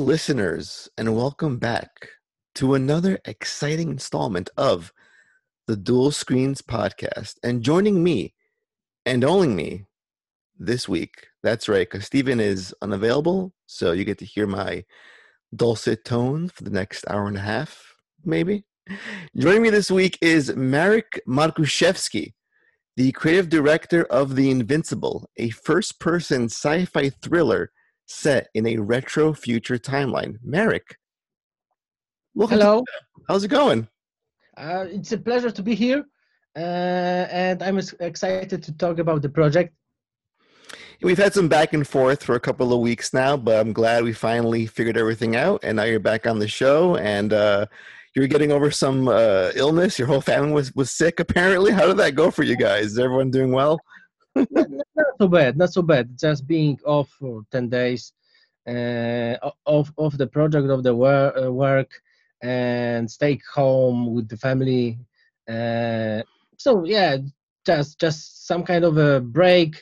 listeners, and welcome back to another exciting installment of the Dual Screens podcast. And joining me and only me this week, that's right, because Steven is unavailable, so you get to hear my dulcet tones for the next hour and a half, maybe. Joining me this week is Marek Markuszewski, the creative director of The Invincible, a first-person sci-fi thriller set in a retro future timeline. Marek, welcome to the Hello. show. How's it going? It's a pleasure to be here, and I'm excited to talk about the project. We've had some back and forth for a couple of weeks now, but I'm glad we finally figured everything out, and now you're back on the show, and you're getting over some illness. Your whole family was sick, apparently. How did that go for you guys? Is everyone doing well? Not so bad, not so bad. Just being off for 10 days, of the project, of the work, and stay home with the family. So yeah, just some kind of a break,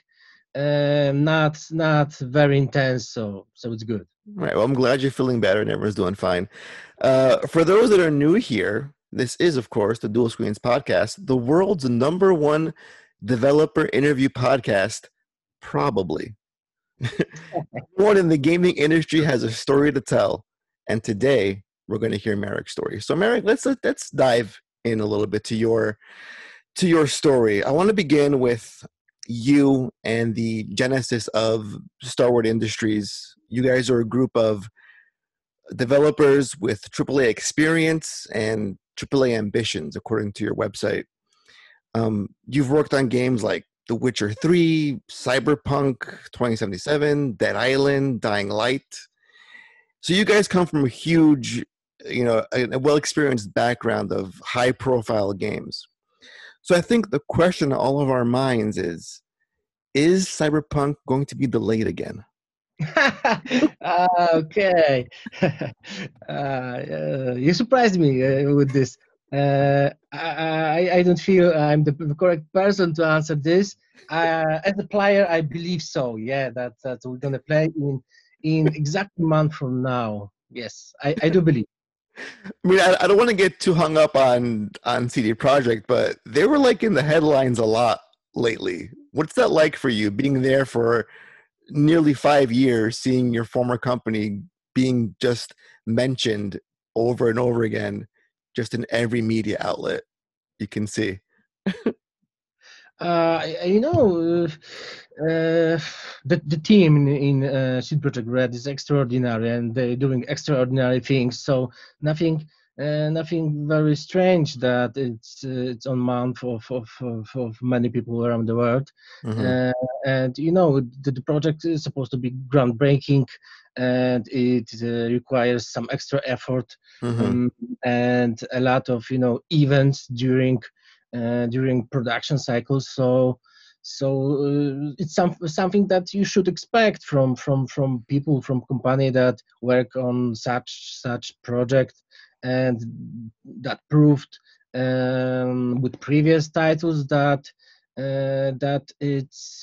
not very intense. So it's good. All right. Well, I'm glad you're feeling better and everyone's doing fine. For those that are new here, this is, of course, the Dual Screens podcast, the world's number one developer interview podcast, probably. Everyone in the gaming industry has a story to tell, and today we're going to hear Marek's story. So, Marek, let's dive in a little bit to your story. I want to begin with you and the genesis of Starward Industries. You guys are a group of developers with AAA experience and AAA ambitions, according to your website. You've worked on games like The Witcher 3, Cyberpunk 2077, Dead Island, Dying Light. So you guys come from a huge, a well-experienced background of high-profile games. So I think the question on all of our minds is Cyberpunk going to be delayed again? Okay. You surprised me with this. I don't feel I'm the correct person to answer this. As a player, I believe so. Yeah, that we're gonna play in exactly a month from now. Yes, I do believe. I mean, I don't want to get too hung up on CD Projekt, but they were like in the headlines a lot lately. What's that like for you, being there for nearly 5 years, seeing your former company being just mentioned over and over again, just in every media outlet you can see? You know, the team in CD Projekt Red is extraordinary, and they're doing extraordinary things. So nothing very strange that it's on month of many people around the world. Mm-hmm. And you know, the project is supposed to be groundbreaking, and it requires some extra effort, Mm-hmm. um, and a lot of events during production cycles. So it's something that you should expect from people from company that work on such project, and that proved with previous titles that it's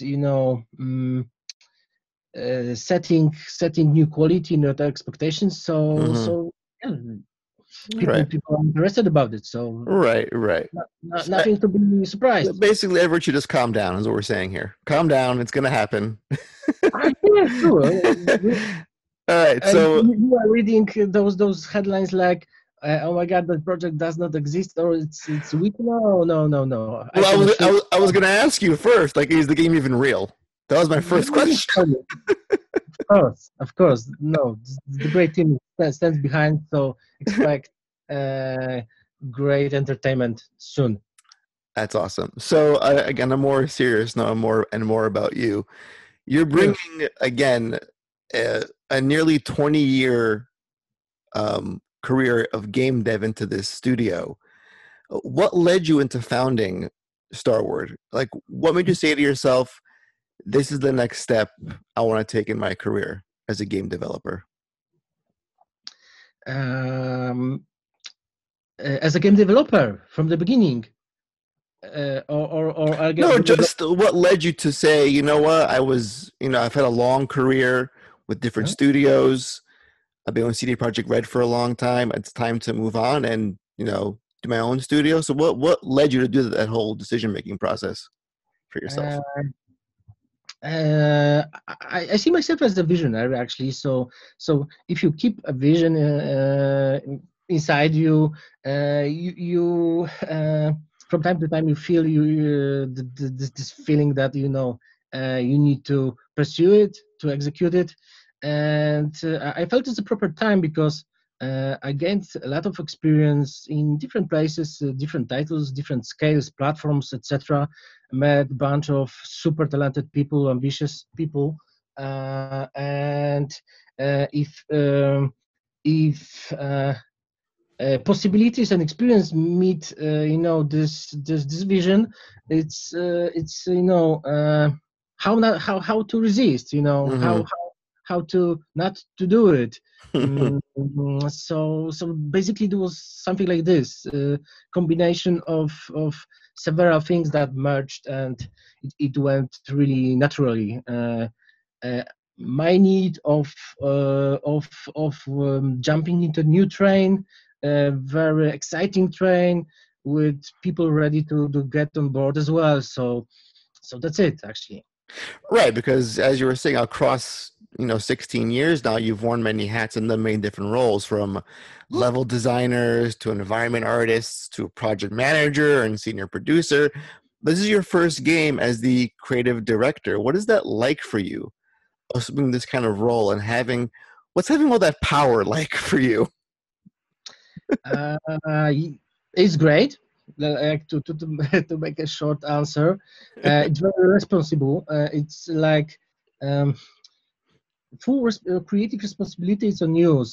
setting new quality, new expectations. So Mm-hmm. so yeah, people Right. people are interested about it. So Right. So nothing to be surprised. basically, everyone should just calm down, is what we're saying here. Calm down. It's going to happen. Yeah, true. All right. So, You are reading those headlines like, "Oh my God, that project does not exist," or "It's weak." No. I well, can assure I was you. going to ask you first, like, is the game even real? That was my first question. Of course. No, the great team stands behind. So expect uh, great entertainment soon. That's awesome. So, again, I'm more serious now, more about you. You're Sure. bringing again a nearly 20-year career of game dev into this studio. What led you into founding Starward? Like, what made you say to yourself, "This is the next step I want to take in my career as a game developer"? Um, as a game developer from the beginning, or a No, game developer. just what led you to say, you know what, I've had a long career with different studios. I've been with CD Projekt Red for a long time. It's time to move on and, do my own studio. So what led you to do that whole decision-making process for yourself? I see myself as a visionary actually. So if you keep a vision inside you, from time to time you feel this feeling that you need to pursue it, to execute it, and I felt it's the proper time because I gained a lot of experience in different places, different titles, different scales, platforms, etc. Met a bunch of super talented people, ambitious people, and if possibilities and experience meet, this vision, it's how to resist, Hmm. how to not to do it. So basically, there was something like this combination of several things that merged, and it went really naturally. Uh, my need of jumping into a new train, a very exciting train with people ready to get on board as well. So that's it actually. Right, because as you were saying, across 16 years now, you've worn many hats and done many different roles, from level designers to environment artists to project manager and senior producer. This is your first game as the creative director. What is that like for you, assuming this kind of role and what's having all that power like for you? Uh, it's great. Like to make a short answer, it's very responsible. It's like um, creative responsibility is on you.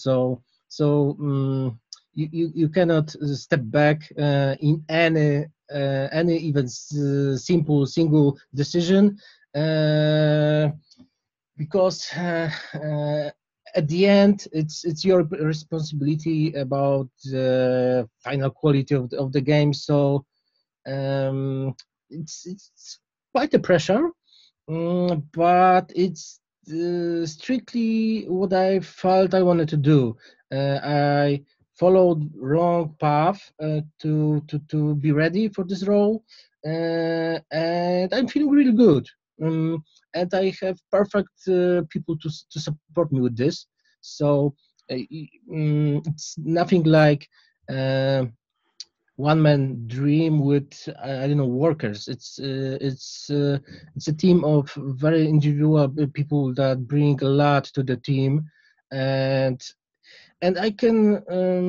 So you cannot step back in any even simple single decision, uh, because at the end it's your responsibility about the final quality of the game. So um, it's quite a pressure, but it's strictly what I felt I wanted to do. I followed wrong path to be ready for this role, and I'm feeling really good. And I have perfect people to support me with this. So it's nothing like. Uh, One man dream with I don't know workers. It's a team of very individual people that bring a lot to the team, and I can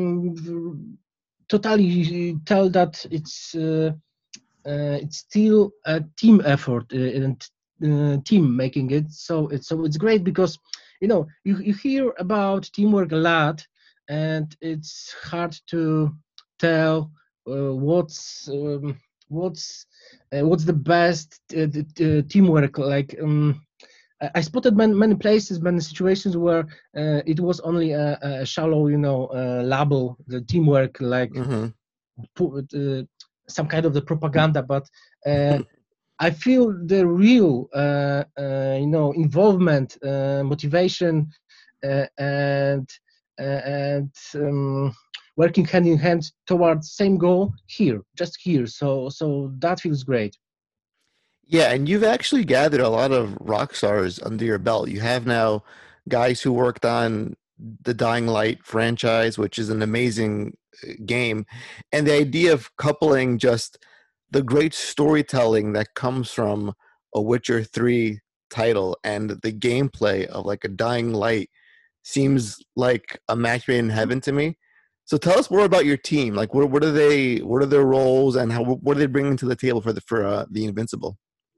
totally tell that it's still a team effort and team making it. So it's great because you hear about teamwork a lot, and it's hard to tell what's the best teamwork like. I spotted many places, many situations where it was only a shallow, label, the teamwork, like Hmm. some kind of the propaganda. But I feel the real, involvement, motivation, and working hand in hand towards same goal here, just here. So that feels great. Yeah, and you've actually gathered a lot of rock stars under your belt. You have now guys who worked on the Dying Light franchise, which is an amazing game. And the idea of coupling just the great storytelling that comes from a Witcher 3 title and the gameplay of like a Dying Light seems like a match made in heaven to me. So tell us more about your team. Like what are their roles, and what are they bringing to the table for the Invincible?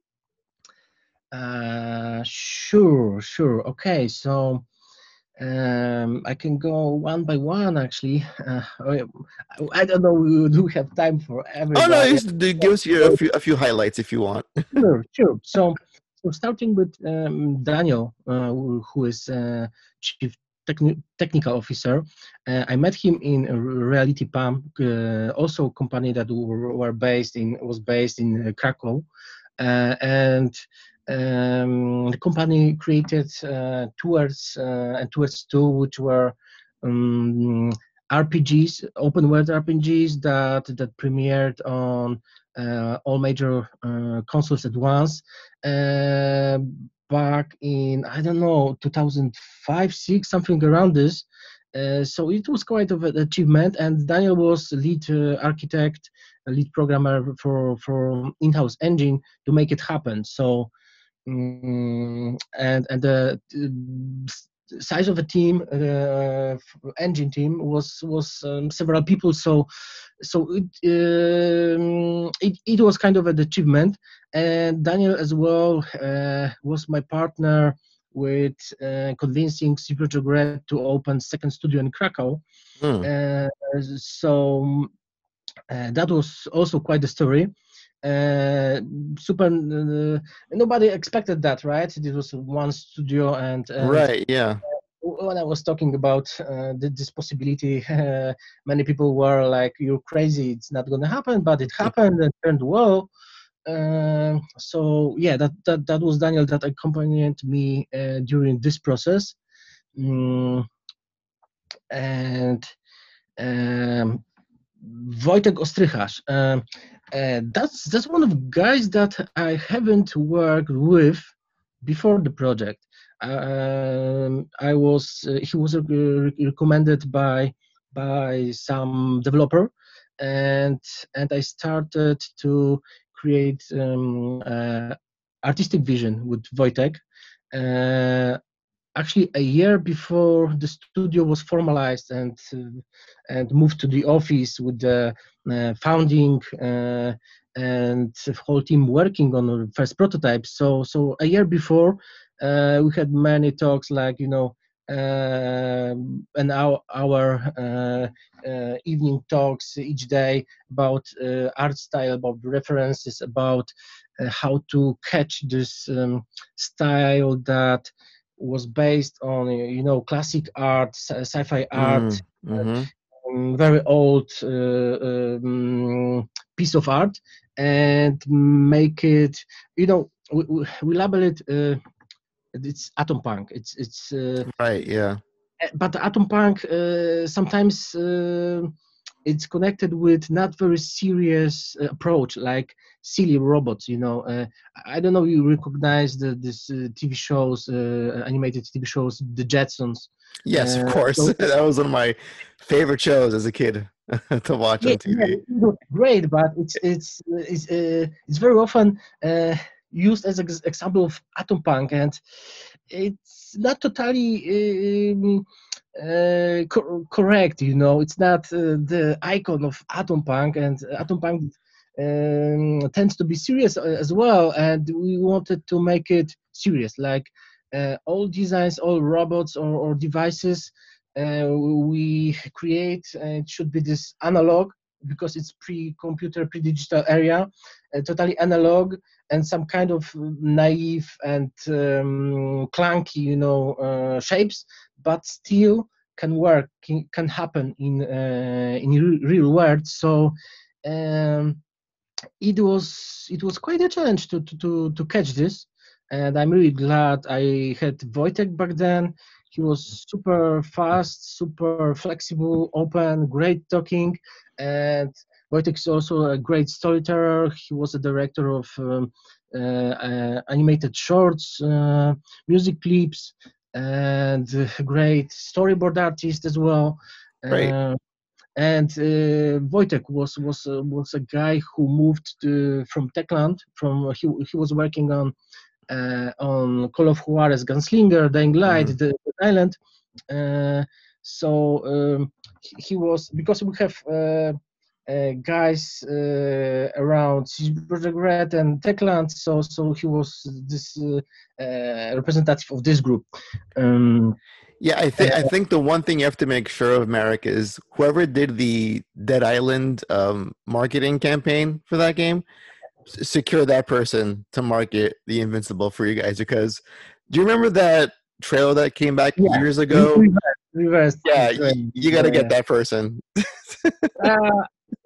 Sure. Okay, so I can go one by one. Actually, I don't know. We do have time for Oh no, everybody. give us a few highlights if you want. Sure. So starting with Daniel, who is chief technical officer. I met him in Reality Palm, also a company that was based in Krakow, and the company created Tours and Tours 2, which were um, RPGs, open world RPGs that premiered on all major consoles at once. Back in, I don't know, 2005, 6, something around this. So it was quite of an achievement, and Daniel was lead architect, a lead programmer for in-house engine to make it happen. So and the size of the team, engine team was several people. So it was kind of an achievement, and Daniel as well was my partner with convincing CD Projekt Red to open second studio in Krakow. Hmm. So that was also quite a story. Super. Nobody expected that, right? It was one studio, and Right. Yeah. when I was talking about this possibility, many people were like, "You're crazy! It's not going to happen." But it happened and turned well. So yeah, that was Daniel that accompanied me during this process, and um, Wojtek Ostrycharz. That's one of the guys that I haven't worked with before the project. I was he was recommended by some developer, and I started to create artistic vision with Wojtek. Uh, Actually, a year before the studio was formalized and moved to the office with the founding and the whole team working on the first prototype. So a year before, we had many talks, like, and our evening talks each day about art style, about references, about how to catch this style that was based on classic art, sci-fi art, Mm-hmm. very old piece of art, and make it. We label it. It's atom punk. It's Right. Yeah. but atom punk sometimes it's connected with not very serious approach, like silly robots. I don't know if you recognize this TV shows, animated TV shows, the Jetsons. Yes, of course. So That was one of my favorite shows as a kid to watch yeah, on yeah, TV. it was great, but it's very often used as an example of atom punk, and it's not totally correct. It's not the icon of atom punk, and atom punk tends to be serious as well, and we wanted to make it serious, like all designs, all robots or devices we create. It should be this analog, because it's pre-computer, pre-digital area, totally analog, and some kind of naive and clunky, shapes, but still can work, can happen in real world. So um, it was quite a challenge to catch this, and I'm really glad I had Wojtek back then. He was super fast, super flexible, open, great talking, and Wojtek is also a great storyteller. He was a director of animated shorts, music clips, and a great storyboard artist as well. Great. Uh, and Wojtek was a guy who moved from Techland. He was working on Call of Juarez, Gunslinger, Dying Light, Mm-hmm. the island. So he was, because we have guys around Project Red and Techland. So he was this representative of this group. Um, Yeah, I think the one thing you have to make sure of, Marek, is whoever did the Dead Island marketing campaign for that game, secure that person to market the Invincible for you guys. Because do you remember that trailer that came back yeah, years ago? reverse. Yeah, you got to get that person. Uh,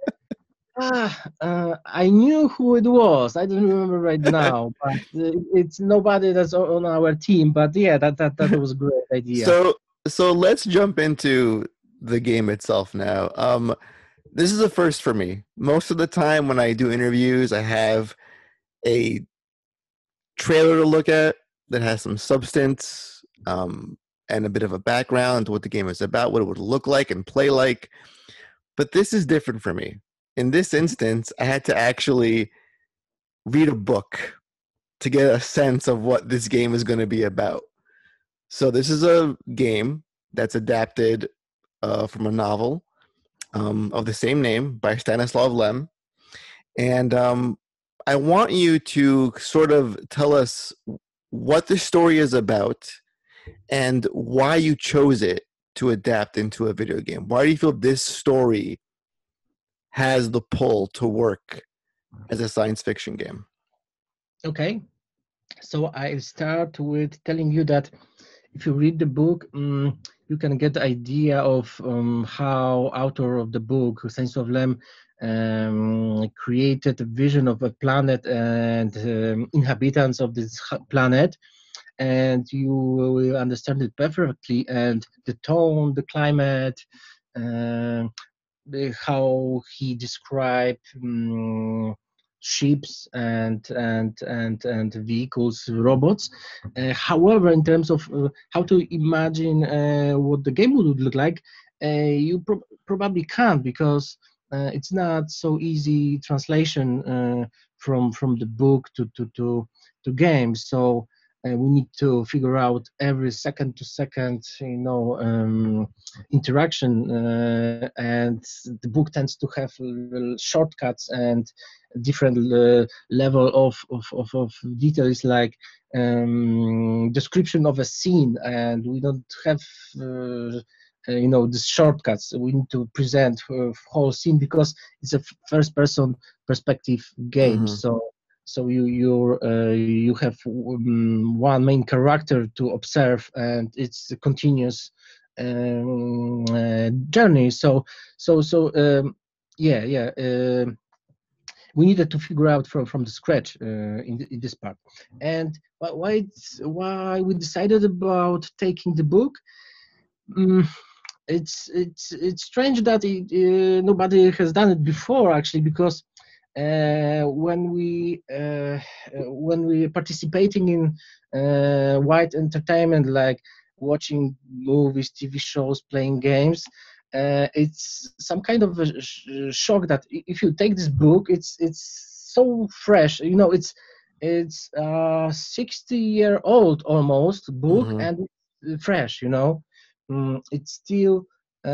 I knew who it was. I don't remember right now, but it's nobody that's on our team. But yeah, that was a great idea. So So let's jump into the game itself now. This is a first for me. Most of the time when I do interviews, I have a trailer to look at that has some substance, and a bit of a background to what the game is about, what it would look like and play like. But this is different for me. In this instance, I had to actually read a book to get a sense of what this game is going to be about. So this is a game that's adapted from a novel of the same name by Stanislav Lem. And I want you to sort of tell us what the story is about and why you chose it to adapt into a video game. Why do you feel this story has the pull to work as a science fiction game? Okay, so I'll start with telling you that if you read the book, you can get the idea of how author of the book, Stanislav Lem, created a vision of a planet and inhabitants of this planet, and you will understand it perfectly. And the tone, the climate, how he described ships and vehicles, robots. However, in terms of how to imagine what the game would look like, you probably can't, because it's not so easy translation from the book to games. So we need to figure out every second to second, interaction, and the book tends to have shortcuts and different level of details, like description of a scene, and we don't have the shortcuts. We need to present whole scene because it's a first person perspective game. Mm-hmm. So you have one main character to observe, and it's a continuous journey. We needed to figure out from the scratch in this part. And why we decided about taking the book. It's strange that nobody has done it before, actually, because when we participating in white entertainment, like watching movies, TV shows, playing games, it's some kind of a shock that if you take this book, it's so fresh. It's 60-year-old almost book, Mm-hmm. and it's fresh. It's still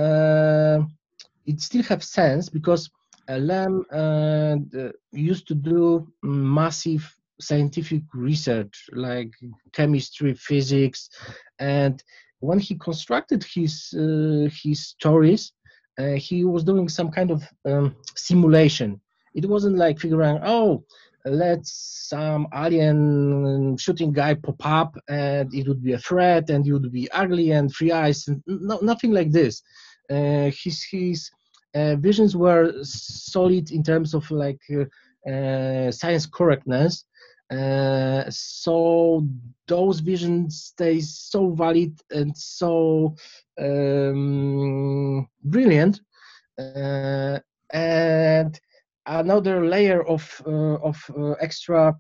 it still have sense, because Lam used to do massive scientific research like chemistry, physics, and when he constructed his stories, he was doing some kind of simulation. It wasn't like figuring, oh, let's some alien shooting guy pop up and it would be a threat and it would be ugly and three eyes, and nothing like this. His visions were solid in terms of like science correctness. So those visions stay so valid and so brilliant. And another layer of extra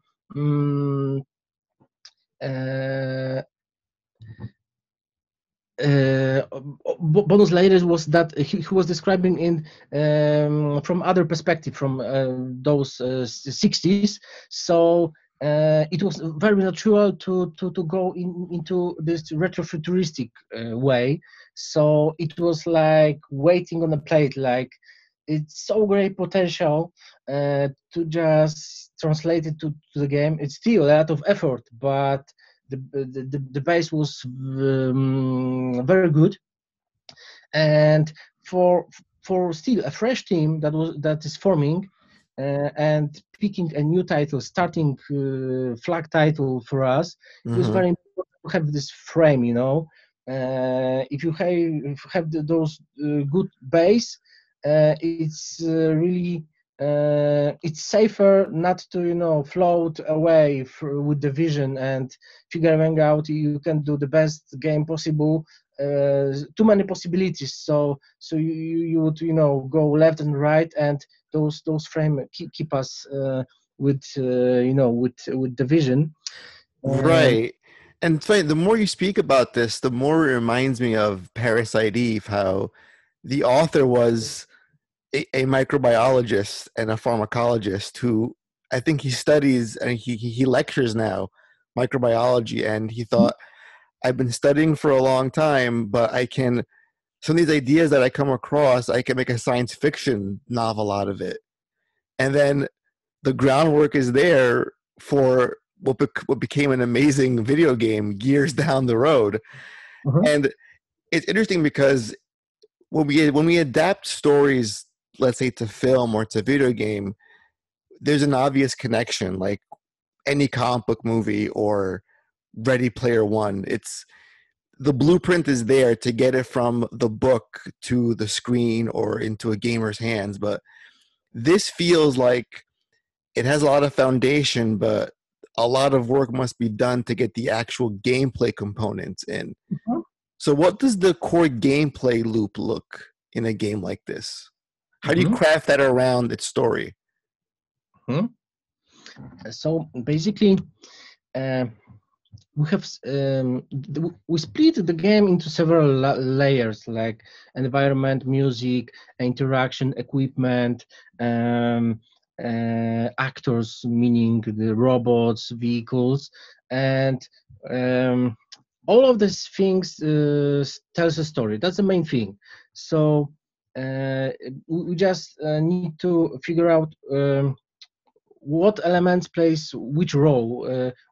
bonus layers was that he was describing in from other perspective, from those 60s. So it was very natural to go into this retrofuturistic way. So it was like waiting on a plate, like it's so great potential to just translate it to the game. It's still a lot of effort, but the base was very good. And for still a fresh team that is forming and picking a new title, starting flag title for us, it was Mm-hmm. very important to have this frame. If you have those good base, it's really it's safer not to float away with the vision and figuring out you can do the best game possible too many possibilities. So you would go left and right, and those frame keep us with with the vision. Right. And it's funny, the more you speak about this, the more it reminds me of Parasite Eve, how the author was a microbiologist and a pharmacologist who I think he studies and he lectures now microbiology, and he thought, I've been studying for a long time, but I can some of these ideas that I come across, I can make a science fiction novel out of it. And then the groundwork is there for what became an amazing video game years down the road. Mhm. And it's interesting because when we adapt stories, let's say to film or to video game, there's an obvious connection, like any comic book movie or Ready Player One. It's the blueprint is there to get it from the book to the screen or into a gamer's hands. But this feels like it has a lot of foundation, but a lot of work must be done to get the actual gameplay components in. Mhm. So what does the core gameplay loop look in a game like this? How do you Mhm. craft that around its story? Mhm. So basically, uh, we have we split the game into several layers, like environment, music, interaction, equipment, um, actors, meaning the robots, vehicles, and um, all of these things tells a story. That's the main thing. So we just need to figure out what elements plays which role,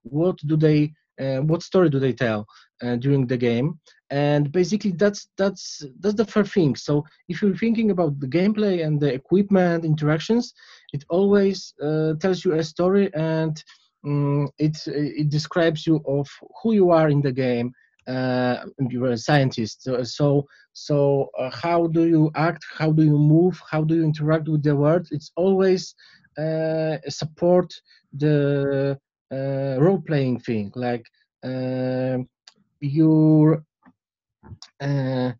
what story do they tell during the game. And basically that's the first thing. So if you're thinking about the gameplay and the equipment interactions, it always tells you a story, and it describes you of who you are in the game. You're a scientist, so how do you act, how do you move, how do you interact with the world? It's always support the role-playing thing, like uh, you're uh,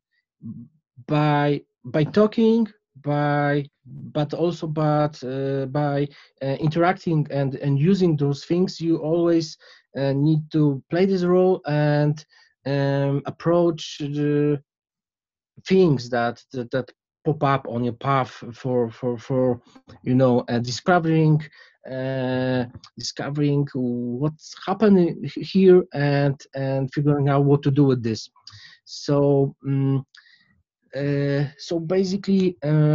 by talking, by but also by interacting and using those things, you always need to play this role and approach the things that pop up on your path for discovering uh, discovering what's happening here, and figuring out what to do with this. So basically,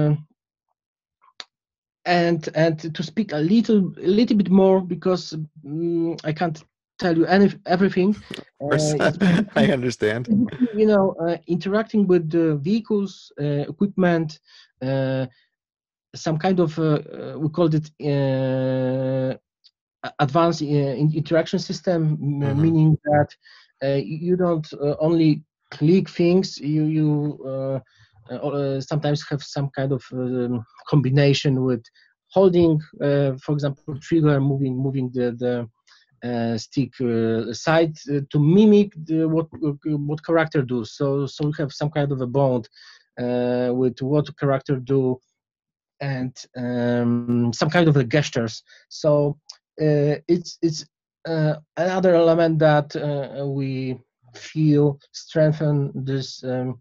and to speak a little bit more, because I can't tell you everything. Of course, It's I understand. interacting with the vehicles, equipment, uh, some kind of we called it advanced interaction system, Hmm. meaning that you don't only click things, you sometimes have some kind of combination with holding, for example, trigger, moving the stick side to mimic what character do. So we have some kind of a bond with what character do, and some kind of a gestures. So it's another element that we feel strengthen this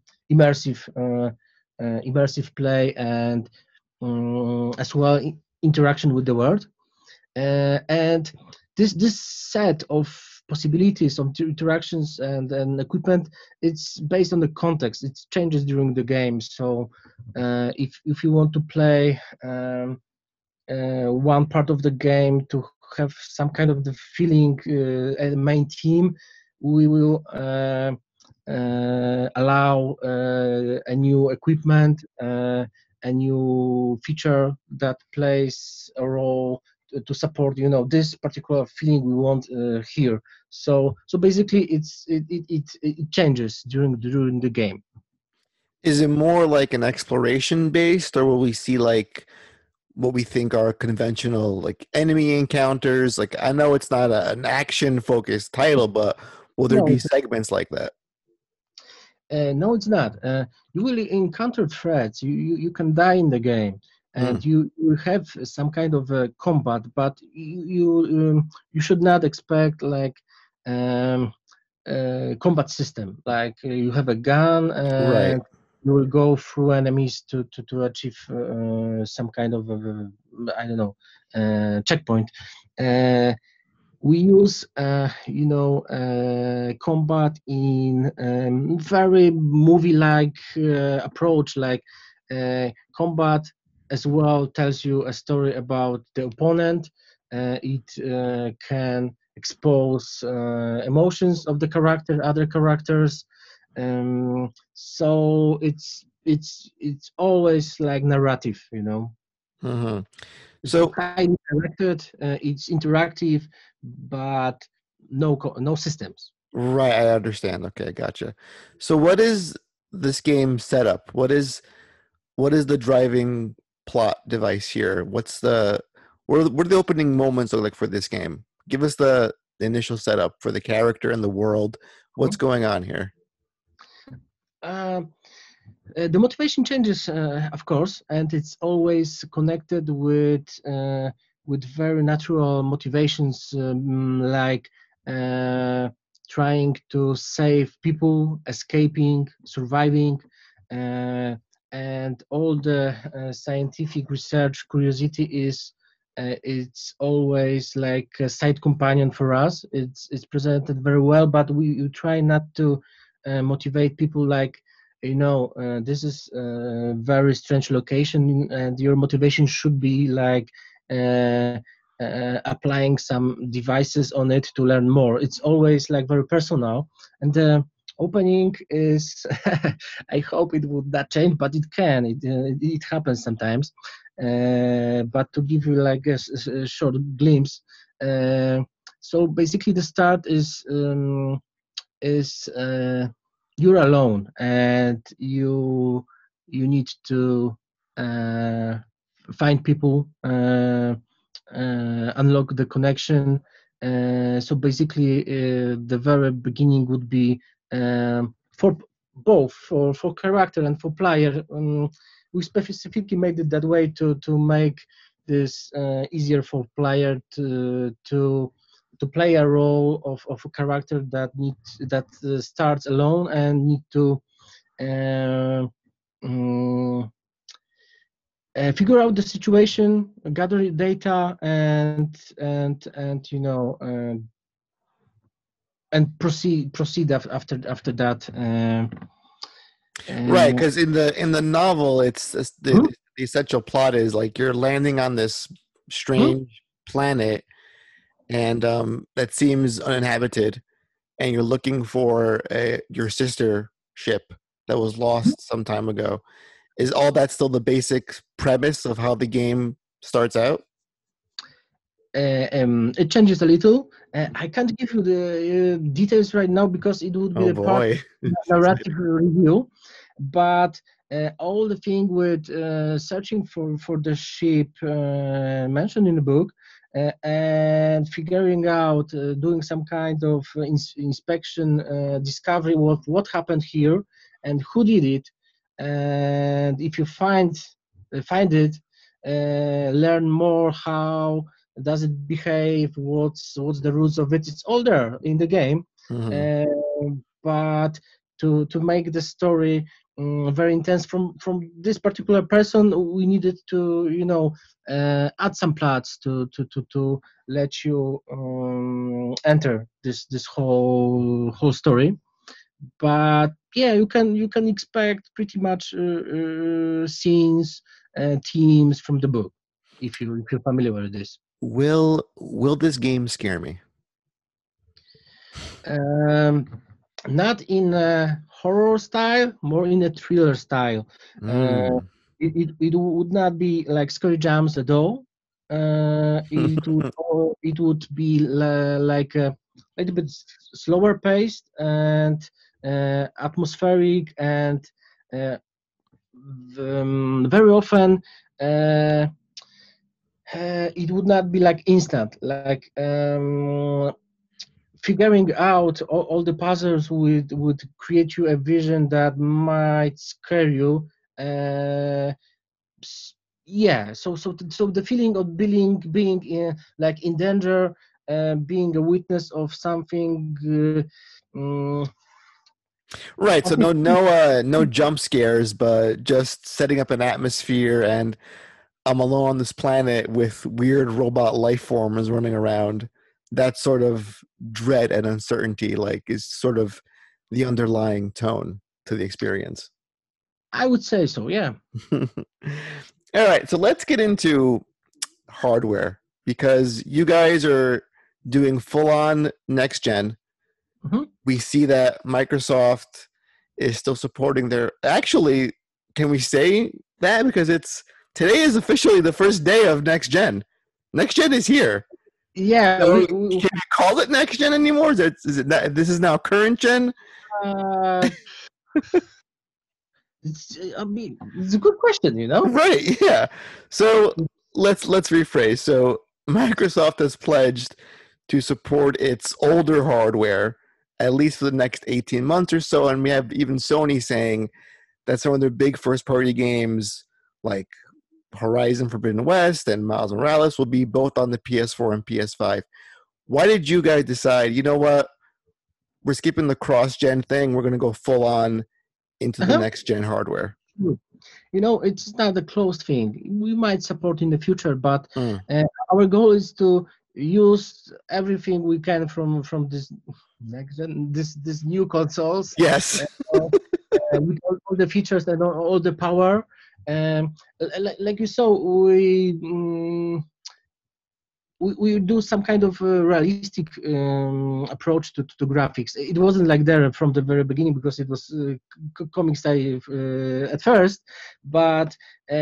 immersive play, and as well interaction with the world. And this set of possibilities of interactions and equipment, it's based on the context. It changes during the game. So if you want to play one part of the game to have some kind of the feeling as a main team, we will allow a new equipment, a new feature that plays a role to support this particular feeling we want here. So basically it changes during the game. Is it more like an exploration based, or will we see like what we think are conventional like enemy encounters? Like I know it's not an action focused title, but will there No, be segments like that? No, it's not. You will encounter threats. You can die in the game, Hmm. and you have some kind of combat, but you should not expect like um, combat system. Like you have a gun Right. and you will go through enemies to achieve some kind of I don't know checkpoint. Uh, we use combat in very movie-like approach, like combat as well tells you a story about the opponent. It can expose emotions of the character, other characters. So it's always like narrative, Hmm. it's So highly directed, it's interactive, but no systems. right, I understand. Okay, gotcha. So what is this game setup? What is the driving plot device here? What are the opening moments look like for this game? Give us the initial setup for the character and the world. What's going on here? Uh, the motivation changes, of course, and it's always connected with very natural motivations, like uh, trying to save people, escaping, surviving, uh, and all the scientific research curiosity is. It's always like a side companion for us. It's presented very well, but we try not to motivate people like this is a very strange location and your motivation should be like uh, applying some devices on it to learn more. It's always like very personal, and the opening is I hope it would not change, but it can, it happens sometimes. But to give you like a short glimpse, so basically the start is you're alone and you need to uh, find people, unlock the connection. So basically, the very beginning would be for both for character and for player. We specifically made it that way to make this easier for player to play a role of a character that starts alone and need to uh, um, figure out the situation, gather data, and and proceed after that. Right, Uh, because in the novel, hmm? the essential plot is like you're landing on this Hmm? strange planet, and that seems uninhabited, and you're looking for your sister ship that was lost some time ago. Is all that still the basic premise of how the game starts out? It changes a little. I can't give you the details right now because it would be Oh the part boy. of the narrative review. But all the thing with searching for the ship mentioned in the book and figuring out, doing some kind of inspection, discovery what happened here and who did it, and if you find it, learn more how does it behave, what's the rules of it. It's all there in the game, Mhm. uh, but to make the story very intense from this particular person, we needed to add some plots to let you enter this whole story. But yeah, you can expect pretty much scenes and themes from the book if you're familiar with this. Will this game scare me? Um, Not in a horror style, more in a thriller style. Uh, Mm. it would not be like scary jumps at all. It would be like a little bit slower paced and atmospheric, and uh, very often uh, it would not be like instant. Like figuring out all the puzzles would create you a vision that might scare you. Uh, yeah, so the feeling of being in, like in danger, being a witness of something. Right. So Something. no jump scares, but just setting up an atmosphere, and I'm alone on this planet with weird robot life forms running around. That sort of dread and uncertainty, like, is sort of the underlying tone to the experience. I would say so. Yeah. All right, so let's get into hardware, because you guys are doing full on next gen. Mhm. We see that Microsoft is still supporting their. Actually, can we say that, because it's today is officially the first day of next gen. Next gen is here. Yeah, So can we call it next gen anymore? Is it not, this is now current gen? uh, I mean, it's a good question, you know. Right. Yeah. So let's rephrase. So Microsoft has pledged to support its older hardware at least for the next 18 months or so, and we have even Sony saying that some of their big first party games like Horizon Forbidden West and Miles Morales will be both on the PS4 and PS5. Why did you guys decide, you know what, we're skipping the cross gen thing, we're going to go full on into the Uh-huh. next gen hardware? You know, it's not a closed thing. We might support in the future, but Mm. uh, our goal is to use everything we can from this next gen, this new consoles, Yes. uh, with all the features and all the power. Like you saw, we do some kind of realistic approach to graphics. It wasn't like there from the very beginning because it was comic style at first, but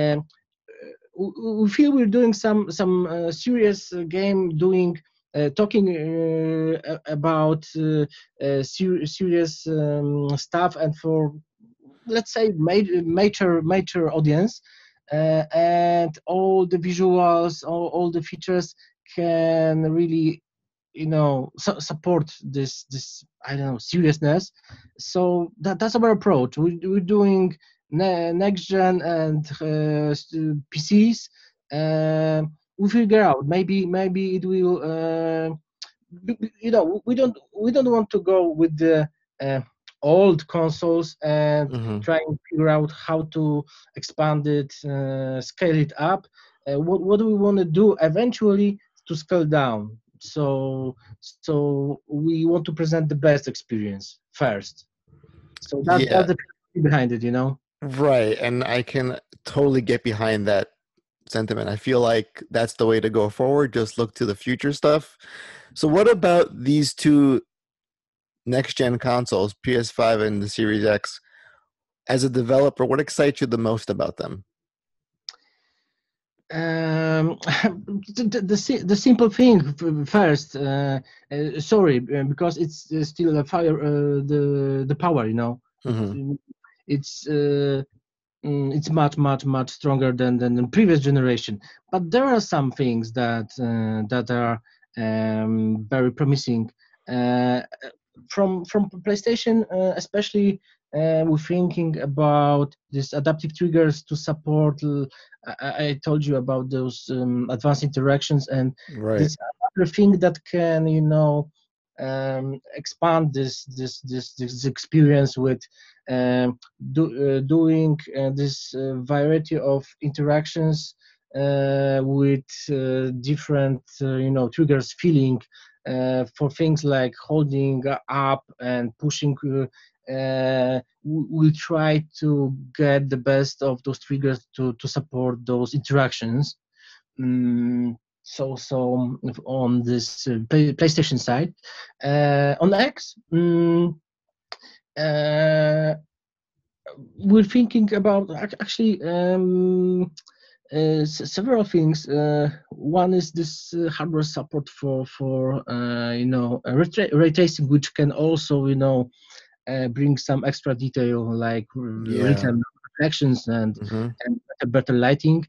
we feel we're doing some serious game, doing talking about serious stuff, and for, let's say, major audience, and all the visuals, all the features can really, support this, I don't know, seriousness. So that's our approach. We're doing next gen and PCs. We figure out, maybe it will, we don't want to go with the uh, old consoles and Mm-hmm. try and figure out how to expand it, scale it up. What do we want to do eventually to scale down? So we want to present the best experience first. So that's Yeah, the thing behind it, you know. right. And I can totally get behind that sentiment. I feel like that's the way to go forward. Just look to the future stuff. So, what about these two next gen consoles, PS5 and the Series X? As a developer, what excites you the most about them? The simple thing first. Sorry, because it's still a fire. The power, you know. Mm-hmm. It's much stronger than the previous generation. But there are some things that are very promising. Uh, from PlayStation, especially, we're thinking about these adaptive triggers to support. I told you about those advanced interactions, and Right. this other thing that can, expand this experience with doing this variety of interactions with different, triggers, feeling for things like holding up and pushing. We'll try to get the best of those triggers to support those interactions. So on this PlayStation side, on X, uh, we're thinking about actually several things. One is this hardware support for ray tracing, which can also, bring some extra detail like Yeah. real-time reflections Mm-hmm. and better lighting,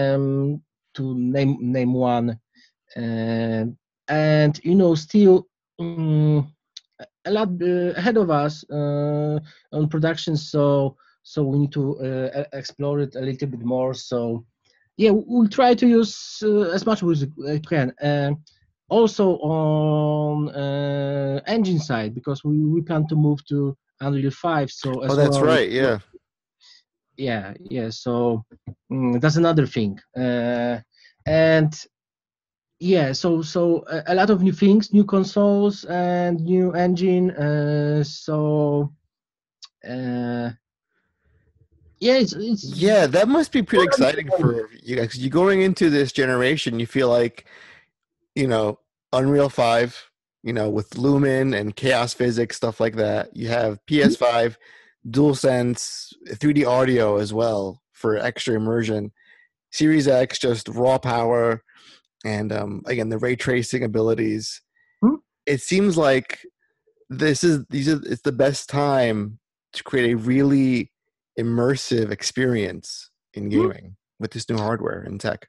to name one. And still, mm, a lot ahead of us on production, so we need to explore it a little bit more. So yeah, we'll try to use as much as we can. Also on engine side, because we plan to move to Unreal 5, so Oh, as that's well. right. Yeah. Yeah. So that's another thing. And yeah, so a lot of new things, new consoles and new engine. So uh, yeah, it's Yeah, that must be pretty exciting for you guys. 'Cause you going into this generation, you feel like, you know, Unreal 5, with Lumen and chaos physics, stuff like that. You have PS5, DualSense, 3D audio as well for extra immersion. Series X, just raw power, and again, the ray tracing abilities. Hmm? It seems like it's the best time to create a really immersive experience in Hmm? gaming with this new hardware and tech.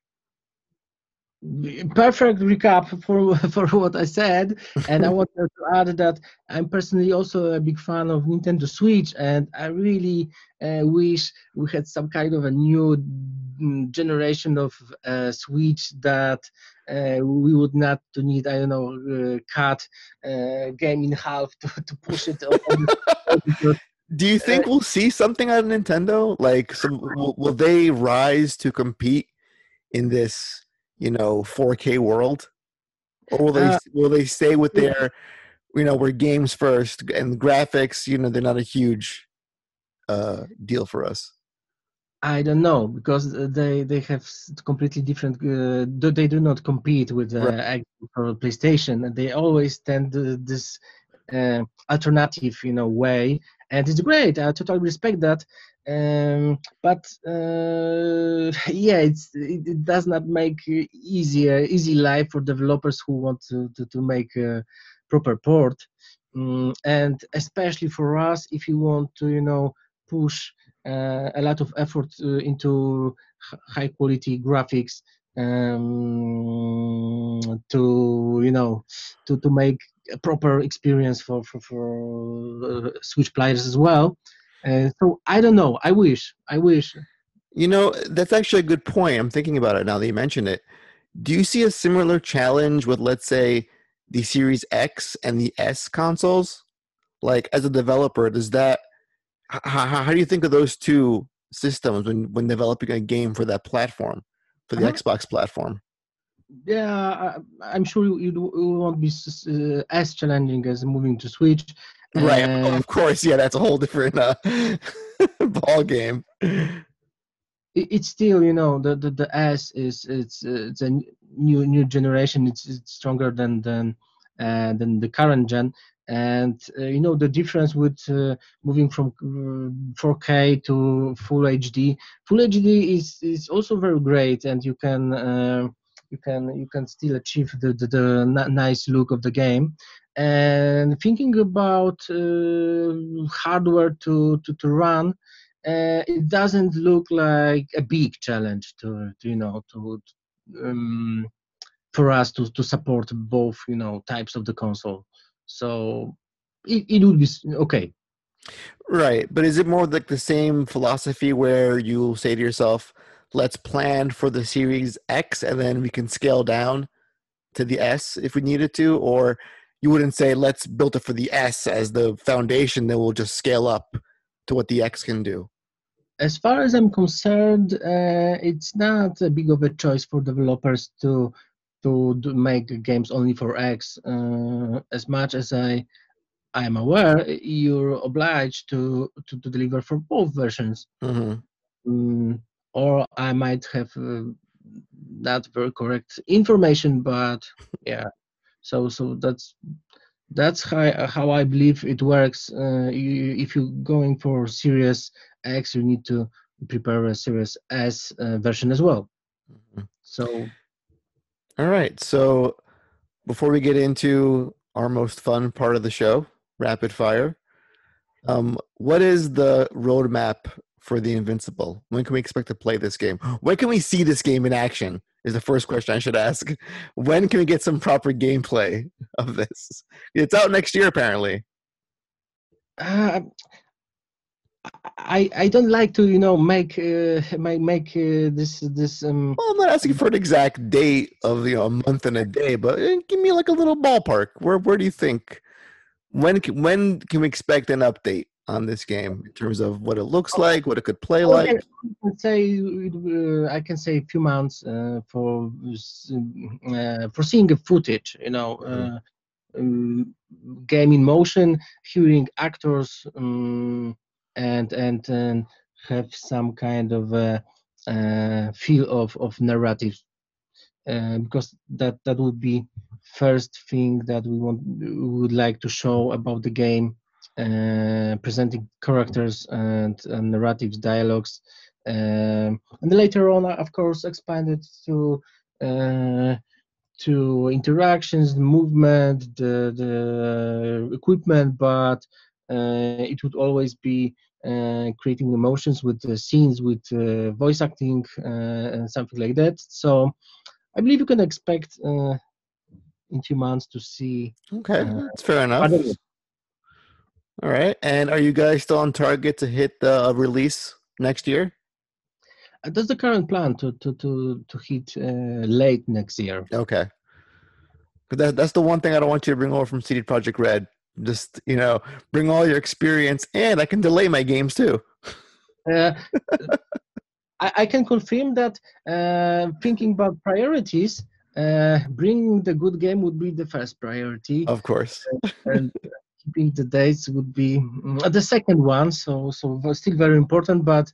Perfect recap for for what I said, and I wanted to add that I'm personally also a big fan of Nintendo Switch, and I really wish we had some kind of a new generation of Switch that we would not to need, I don't know, cut game in half to push it on the Do you think we'll see something out of Nintendo? Like, will they rise to compete in this, 4K world, or uh, will they stay with their, we're games first and graphics? They're not a huge deal for us. I don't know, because they have completely different. They do not compete with Right. Xbox or PlayStation, and they always tend this alternative, way, and it's great. I totally respect that. But yeah, it does not make easy life for developers who want to make a proper port, and especially for us, if you want to, push a lot of effort into high quality graphics, to to make a proper experience for Switch players as well. So I don't know. I wish. That's actually a good point. I'm thinking about it now that you mention it. Do you see a similar challenge with, let's say, the Series X and the S consoles? Like, as a developer, how do you think of those two systems when developing a game for that platform, for the Uh-huh. Xbox platform? Yeah, I'm sure you won't be as challenging as moving to Switch. Right. And Of course. Yeah, that's a whole different ball game. it's still, the S it's a new generation. It's stronger than the current gen, and the difference with moving from 4K to full HD. Full HD is also very great, and you can still achieve the nice look of the game. And thinking about hardware to run, it doesn't look like a big challenge um, for us to support both types of the console. So it would be okay. Right. But is it more like the same philosophy where you say to yourself, let's plan for the Series X and then we can scale down to the S if we needed to? Or you wouldn't say, let's build it for the S as the foundation, then we'll just scale up to what the X can do? As far as I'm concerned, it's not a big of a choice for developers to make games only for X. As much as I am aware, you're obliged to deliver for both versions. Mm-hmm. Mm, or I might have not very correct information, but yeah. So that's how I believe it works. If you're going for Series X, you need to prepare a Series S version as well. So All right. So before we get into our most fun part of the show, rapid fire, what is the roadmap for the Invincible? When can we expect to play this game? When can we see this game in action? Is the first question I should ask. When can we get some proper gameplay of this? It's out next year, apparently. Uh, I don't like to make this. Well, I'm not asking for an exact date of a month and a day, but give me like a little ballpark. Where do you think? When can we expect an update on this game in terms of what it looks like, what it could play like? I can say a few months for seeing the footage. Game in motion, hearing actors, and have some kind of feel of narrative, because that would be first thing that we would like to show about the game, presenting characters and narratives, dialogues, and later on, of course, expanded to interactions, movement, the equipment, but it would always be creating emotions with the scenes, with voice acting, and something like that. So I believe you can expect in 2 months to see. Okay, that's fair enough. All right, and are you guys still on target to hit the release next year? That's the current plan, to hit late next year. Okay. But that's the one thing I don't want you to bring over from CD Projekt Red. Just, bring all your experience, and I can delay my games too. I can confirm that thinking about priorities, bringing the good game would be the first priority. Of course. And keeping the dates would be the second one. So still very important, but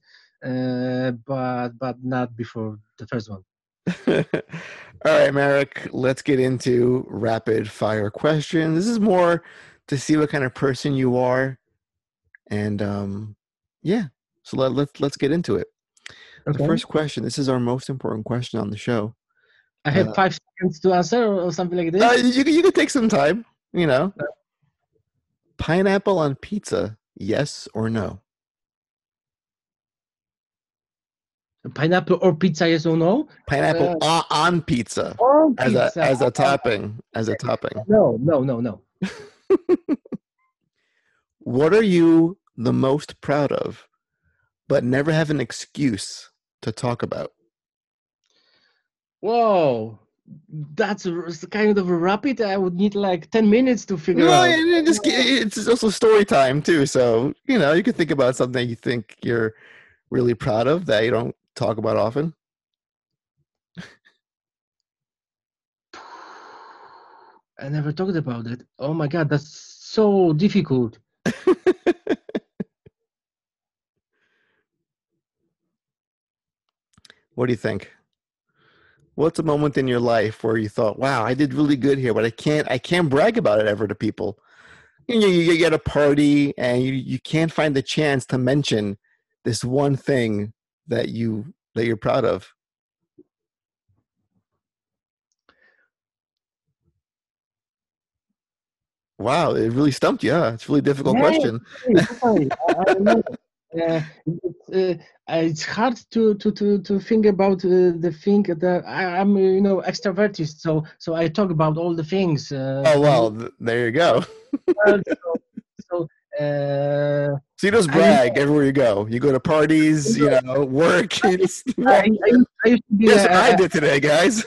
not before the first one. All right, Marek, let's get into rapid fire questions. This is more to see what kind of person you are. And so let's get into it. Okay. The first question, this is our most important question on the show. I have 5 seconds to answer or something like this. You can take some time, Pineapple on pizza, yes or no? Pineapple or pizza, yes or no? Pineapple on pizza, as a topping. No. What are you the most proud of, but never have an excuse to talk about? Whoa, that's kind of a rapid. I would need like 10 minutes to figure out. It's also story time too, so you can think about something you think you're really proud of that you don't talk about often. I never talked about it. Oh my god, that's so difficult. What do you think? What's a moment in your life where you thought, "Wow, I did really good here," but I can't brag about it ever to people? You get a party and you can't find the chance to mention this one thing that you're proud of. Wow, it really stumped you, huh? It's a really difficult question. It's hard to think about the thing that I'm extroverted, so I talk about all the things. There you go. So you just brag everywhere you go. You go to parties, work. I used to be, guess what I did today, guys.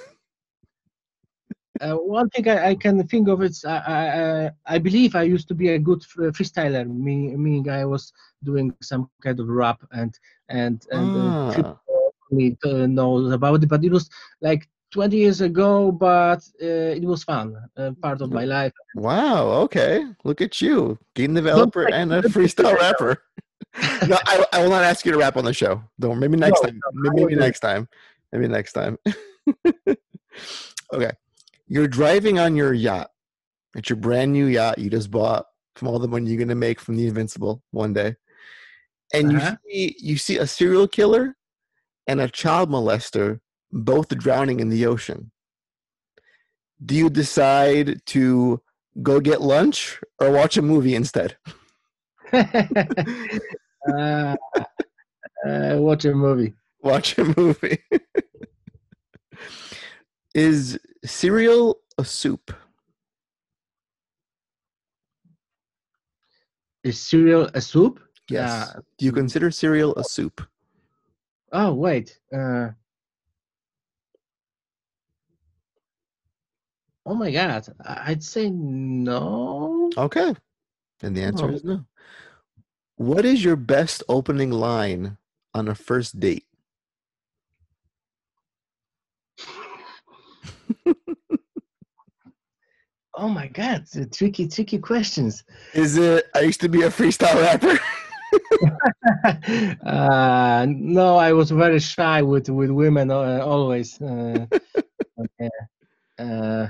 One thing I can think of is I believe I used to be a good freestyler, meaning I was doing some kind of rap and people know about it, but it was like 20 years ago, but it was fun, part of my life. Wow, okay. Look at you, game developer and a freestyle rapper. No, I will not ask you to rap on the show. Don't. Maybe next time. Maybe next time. Maybe next time. Okay. You're driving on your yacht. It's your brand new yacht you just bought from all the money you're going to make from the Invincible one day. And you see a serial killer and a child molester both drowning in the ocean. Do you decide to go get lunch or watch a movie instead? Watch a movie. Watch a movie. Is cereal a soup? Is cereal a soup? Yes. Do you consider cereal a soup? Oh, wait. Oh my God. I'd say no. Okay. And the answer No. is no. What is your best opening line on a first date? Oh my God. Tricky questions. Is it I used to be a freestyle rapper? No, I was very shy with women always. Okay. Uh,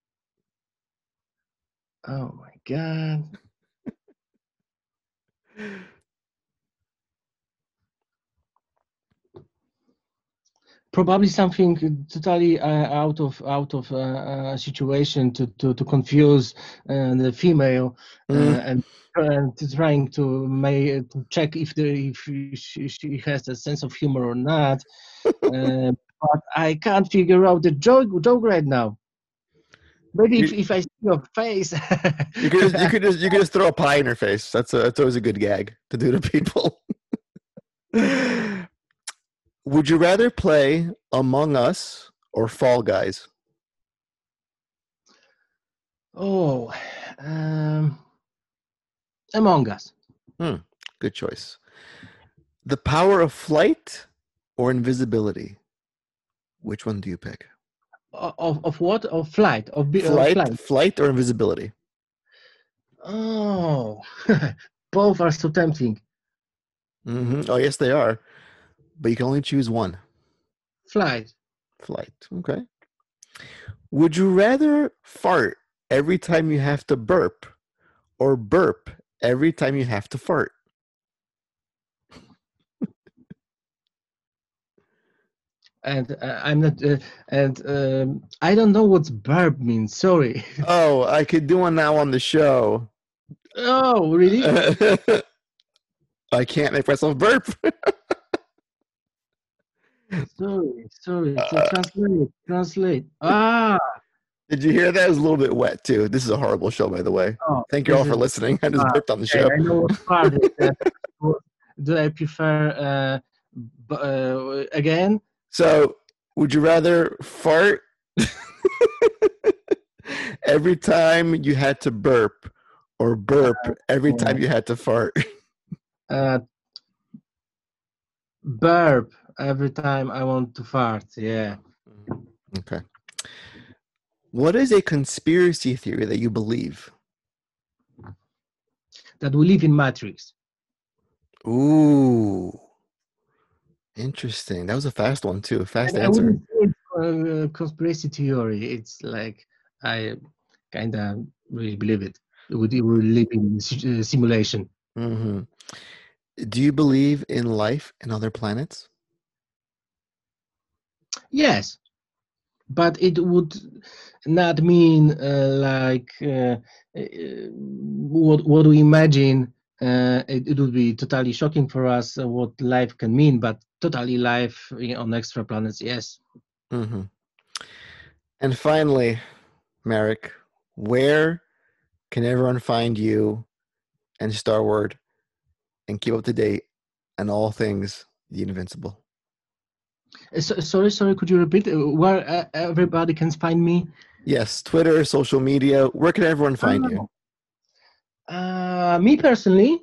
oh my God. Probably something totally out of situation to confuse the female Mm. and trying to check if she has a sense of humor or not. But I can't figure out the joke right now. Maybe You, if I see your face. you could just throw a pie in her face. That's always a good gag to do to people. Would you rather play Among Us or Fall Guys? Oh, Among Us. Good choice. The power of flight or invisibility? Which one do you pick? Of what? Of flight? Flight, Flight? flight or invisibility? Oh, both are so tempting. Oh, yes, they are. But you can only choose one. Flight. Flight. Okay. Would you rather fart every time you have to burp or burp every time you have to fart? And I'm not. And I don't know what burp means. Sorry. Oh, I could do one now on the show. Oh, really? I can't make myself burp. Sorry. Sorry. Uh, Translate. Ah. Did you hear that? It was a little bit wet too. This is a horrible show, by the way. Oh, Thank you all this for is. listening. I just burped on the Okay, show. I know what part is. Do I prefer again? So, would you rather fart every time you had to burp or burp every time you had to fart? Burp every time I want to fart. Yeah. Okay. What is a conspiracy theory that you believe? That we live in Matrix. Ooh, interesting. That was a fast one too. Fast I answer. wouldn't say it's a conspiracy theory. It's like I kind of really believe it. We live in simulation. hmm Do you believe in life in other planets? Yes, but it would not mean what we imagine. It would be totally shocking for us what life can mean, but totally life on extra planets. Yes. hmm And finally, Marek, where can everyone find you and Star Wars and keep up to date on all things The Invincible? Sorry. Could you repeat where everybody can find me? Yes, Twitter, social media. Where can everyone find you? Me personally,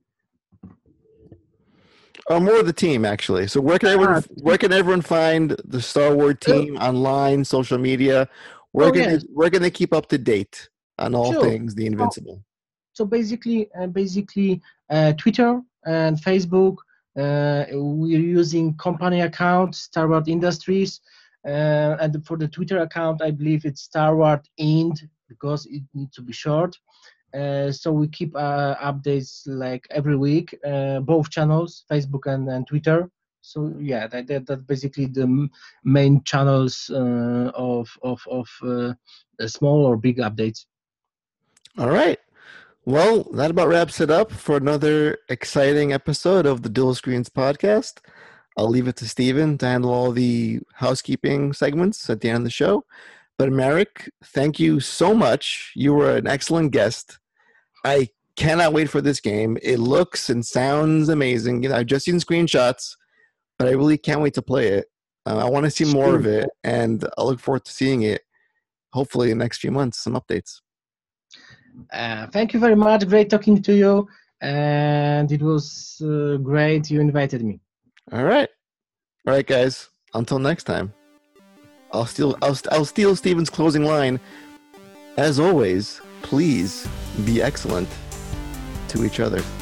More of the team, actually. So where can everyone find the Star Wars team online, social media? yes, Where can they keep up to date on all sure. things The Invincible? So basically, Twitter and Facebook. We're using company account Star Wars Industries, and for the Twitter account, I believe it's Star Wars Ind because it needs to be short. So we keep updates like every week, both channels, Facebook and Twitter. So yeah, that's basically the main channels of small or big updates. All right. Well, that about wraps it up for another exciting episode of the Dual Screens podcast. I'll leave it to Steven to handle all the housekeeping segments at the end of the show. But Marek, thank you so much. You were an excellent guest. I cannot wait for this game. It looks and sounds amazing. I've just seen screenshots, but I really can't wait to play it. I want to see more of it, and I look forward to seeing it, hopefully in the next few months, some updates. Thank you very much. Great talking to you, and it was great you invited me. All right, guys. Until next time, I'll steal Steven's closing line. As always, please be excellent to each other.